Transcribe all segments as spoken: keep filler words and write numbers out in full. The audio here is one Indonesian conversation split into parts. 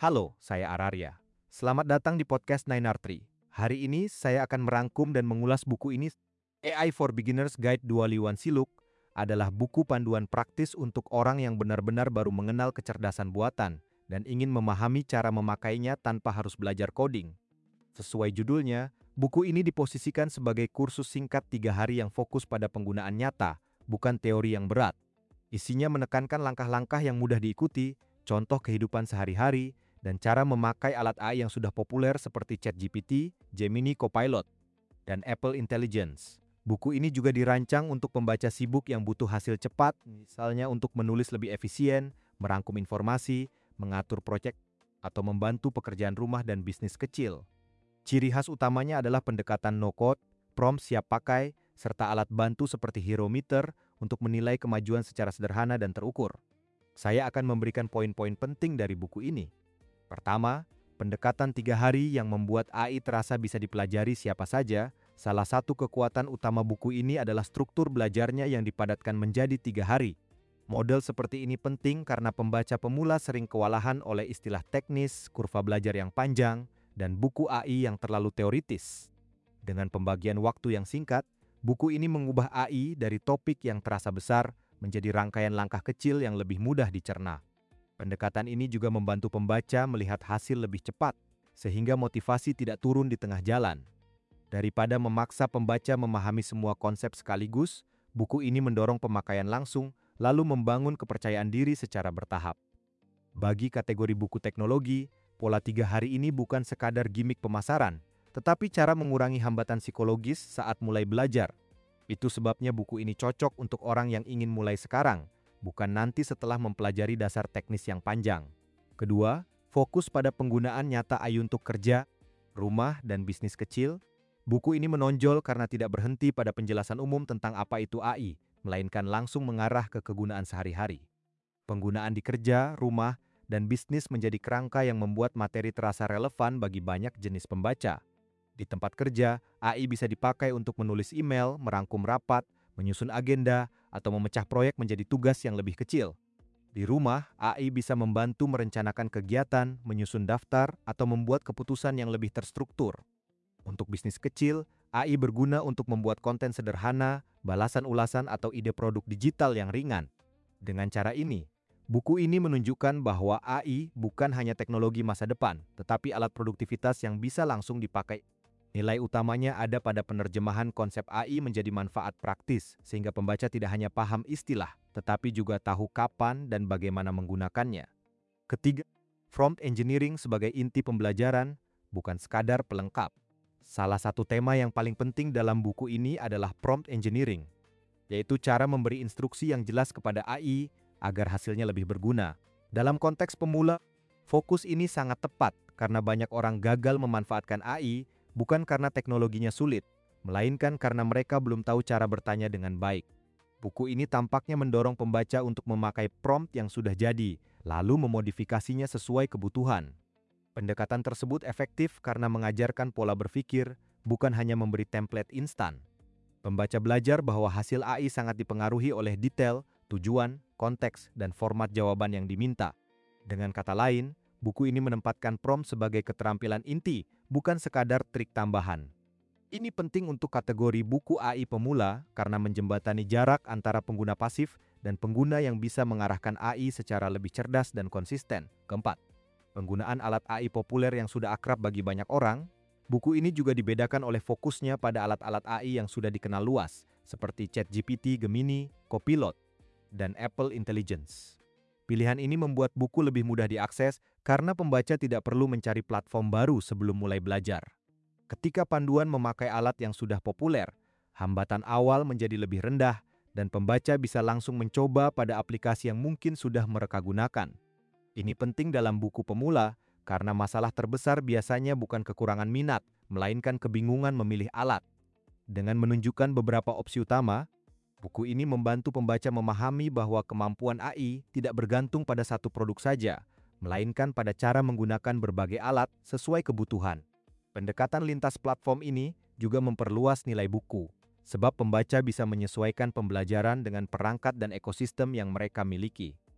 Halo, saya Araria. Selamat datang di podcast Nine R Tree. Hari ini saya akan merangkum dan mengulas buku ini. A I for Beginners Guide Dua Liwan Siluk adalah buku panduan praktis untuk orang yang benar-benar baru mengenal kecerdasan buatan dan ingin memahami cara memakainya tanpa harus belajar coding. Sesuai judulnya, buku ini diposisikan sebagai kursus singkat tiga hari yang fokus pada penggunaan nyata, bukan teori yang berat. Isinya menekankan langkah-langkah yang mudah diikuti, contoh kehidupan sehari-hari, dan cara memakai alat A I yang sudah populer seperti ChatGPT, Gemini Copilot, dan Apple Intelligence. Buku ini juga dirancang untuk pembaca sibuk yang butuh hasil cepat, misalnya untuk menulis lebih efisien, merangkum informasi, mengatur proyek, atau membantu pekerjaan rumah dan bisnis kecil. Ciri khas utamanya adalah pendekatan no-code, prompt siap pakai, serta alat bantu seperti Hero Meter untuk menilai kemajuan secara sederhana dan terukur. Saya akan memberikan poin-poin penting dari buku ini. Pertama, pendekatan tiga hari yang membuat A I terasa bisa dipelajari siapa saja. Salah satu kekuatan utama buku ini adalah struktur belajarnya yang dipadatkan menjadi tiga hari. Model seperti ini penting karena pembaca pemula sering kewalahan oleh istilah teknis, kurva belajar yang panjang, dan buku A I yang terlalu teoritis. Dengan pembagian waktu yang singkat, buku ini mengubah A I dari topik yang terasa besar menjadi rangkaian langkah kecil yang lebih mudah dicerna. Pendekatan ini juga membantu pembaca melihat hasil lebih cepat, sehingga motivasi tidak turun di tengah jalan. Daripada memaksa pembaca memahami semua konsep sekaligus, buku ini mendorong pemakaian langsung, lalu membangun kepercayaan diri secara bertahap. Bagi kategori buku teknologi, pola tiga hari ini bukan sekadar gimik pemasaran, tetapi cara mengurangi hambatan psikologis saat mulai belajar. Itu sebabnya buku ini cocok untuk orang yang ingin mulai sekarang, bukan nanti setelah mempelajari dasar teknis yang panjang. Kedua, fokus pada penggunaan nyata A I untuk kerja, rumah, dan bisnis kecil. Buku ini menonjol karena tidak berhenti pada penjelasan umum tentang apa itu A I, melainkan langsung mengarah ke kegunaan sehari-hari. Penggunaan di kerja, rumah, dan bisnis menjadi kerangka yang membuat materi terasa relevan bagi banyak jenis pembaca. Di tempat kerja, A I bisa dipakai untuk menulis email, merangkum rapat, menyusun agenda, atau memecah proyek menjadi tugas yang lebih kecil. Di rumah, A I bisa membantu merencanakan kegiatan, menyusun daftar, atau membuat keputusan yang lebih terstruktur. Untuk bisnis kecil, A I berguna untuk membuat konten sederhana, balasan ulasan, atau ide produk digital yang ringan. Dengan cara ini, buku ini menunjukkan bahwa A I bukan hanya teknologi masa depan, tetapi alat produktivitas yang bisa langsung dipakai. Nilai utamanya ada pada penerjemahan konsep A I menjadi manfaat praktis, sehingga pembaca tidak hanya paham istilah, tetapi juga tahu kapan dan bagaimana menggunakannya. Ketiga, prompt engineering sebagai inti pembelajaran, bukan sekadar pelengkap. Salah satu tema yang paling penting dalam buku ini adalah prompt engineering, yaitu cara memberi instruksi yang jelas kepada A I agar hasilnya lebih berguna. Dalam konteks pemula, fokus ini sangat tepat karena banyak orang gagal memanfaatkan A I bukan karena teknologinya sulit, melainkan karena mereka belum tahu cara bertanya dengan baik. Buku ini tampaknya mendorong pembaca untuk memakai prompt yang sudah jadi, lalu memodifikasinya sesuai kebutuhan. Pendekatan tersebut efektif karena mengajarkan pola berpikir, bukan hanya memberi template instan. Pembaca belajar bahwa hasil A I sangat dipengaruhi oleh detail, tujuan, konteks, dan format jawaban yang diminta. Dengan kata lain, buku ini menempatkan prompt sebagai keterampilan inti, bukan sekadar trik tambahan. Ini penting untuk kategori buku A I pemula karena menjembatani jarak antara pengguna pasif dan pengguna yang bisa mengarahkan A I secara lebih cerdas dan konsisten. Keempat, penggunaan alat A I populer yang sudah akrab bagi banyak orang. Buku ini juga dibedakan oleh fokusnya pada alat-alat A I yang sudah dikenal luas, seperti ChatGPT, Gemini, Copilot, dan Apple Intelligence. Pilihan ini membuat buku lebih mudah diakses karena pembaca tidak perlu mencari platform baru sebelum mulai belajar. Ketika panduan memakai alat yang sudah populer, hambatan awal menjadi lebih rendah dan pembaca bisa langsung mencoba pada aplikasi yang mungkin sudah mereka gunakan. Ini penting dalam buku pemula karena masalah terbesar biasanya bukan kekurangan minat, melainkan kebingungan memilih alat. Dengan menunjukkan beberapa opsi utama, buku ini membantu pembaca memahami bahwa kemampuan A I tidak bergantung pada satu produk saja, melainkan pada cara menggunakan berbagai alat sesuai kebutuhan. Pendekatan lintas platform ini juga memperluas nilai buku, sebab pembaca bisa menyesuaikan pembelajaran dengan perangkat dan ekosistem yang mereka miliki.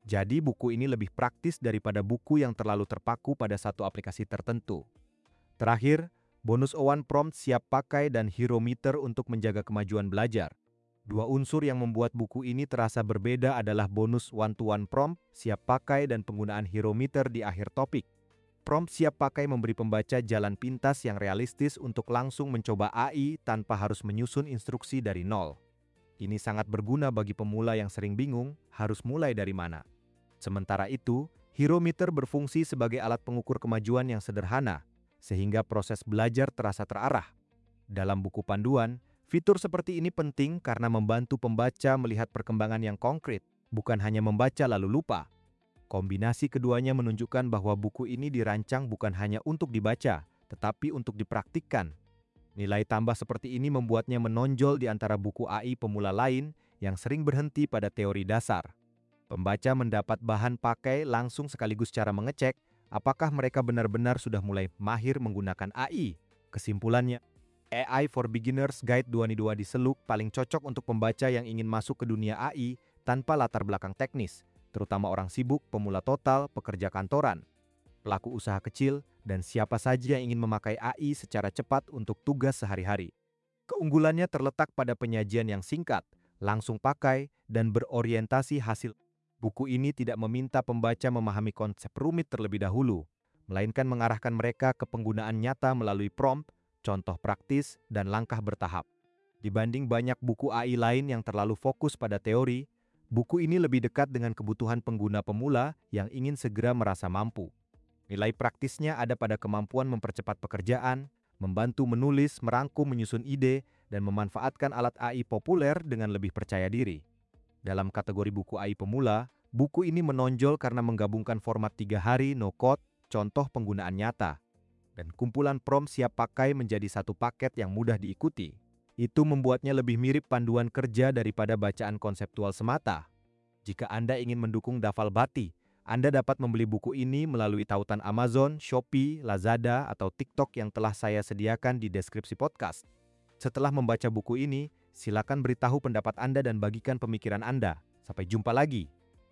Jadi buku ini lebih praktis daripada buku yang terlalu terpaku pada satu aplikasi tertentu. Terakhir, bonus One Prompt siap pakai dan Hero Meter untuk menjaga kemajuan belajar. Dua unsur yang membuat buku ini terasa berbeda adalah bonus one-to-one prompt siap pakai dan penggunaan Hero Meter di akhir topik. Prompt siap pakai memberi pembaca jalan pintas yang realistis untuk langsung mencoba A I tanpa harus menyusun instruksi dari nol. Ini sangat berguna bagi pemula yang sering bingung harus mulai dari mana. Sementara itu, Hero Meter berfungsi sebagai alat pengukur kemajuan yang sederhana, sehingga proses belajar terasa terarah. Dalam buku panduan, fitur seperti ini penting karena membantu pembaca melihat perkembangan yang konkret, bukan hanya membaca lalu lupa. Kombinasi keduanya menunjukkan bahwa buku ini dirancang bukan hanya untuk dibaca, tetapi untuk dipraktikkan. Nilai tambah seperti ini membuatnya menonjol di antara buku A I pemula lain yang sering berhenti pada teori dasar. Pembaca mendapat bahan pakai langsung sekaligus cara mengecek apakah mereka benar-benar sudah mulai mahir menggunakan A I. Kesimpulannya, A I for Beginners Guide dua ribu dua di Seluk paling cocok untuk pembaca yang ingin masuk ke dunia A I tanpa latar belakang teknis, terutama orang sibuk, pemula total, pekerja kantoran, pelaku usaha kecil, dan siapa saja yang ingin memakai A I secara cepat untuk tugas sehari-hari. Keunggulannya terletak pada penyajian yang singkat, langsung pakai, dan berorientasi hasil. Buku ini tidak meminta pembaca memahami konsep rumit terlebih dahulu, melainkan mengarahkan mereka ke penggunaan nyata melalui prompt, contoh praktis, dan langkah bertahap. Dibanding banyak buku A I lain yang terlalu fokus pada teori, buku ini lebih dekat dengan kebutuhan pengguna pemula yang ingin segera merasa mampu. Nilai praktisnya ada pada kemampuan mempercepat pekerjaan, membantu menulis, merangkum, menyusun ide, dan memanfaatkan alat A I populer dengan lebih percaya diri. Dalam kategori buku A I pemula, buku ini menonjol karena menggabungkan format tiga hari no-code, contoh penggunaan nyata, dan kumpulan prompt siap pakai menjadi satu paket yang mudah diikuti. Itu membuatnya lebih mirip panduan kerja daripada bacaan konseptual semata. Jika Anda ingin mendukung Dafal Bati, Anda dapat membeli buku ini melalui tautan Amazon, Shopee, Lazada, atau TikTok yang telah saya sediakan di deskripsi podcast. Setelah membaca buku ini, silakan beritahu pendapat Anda dan bagikan pemikiran Anda. Sampai jumpa lagi.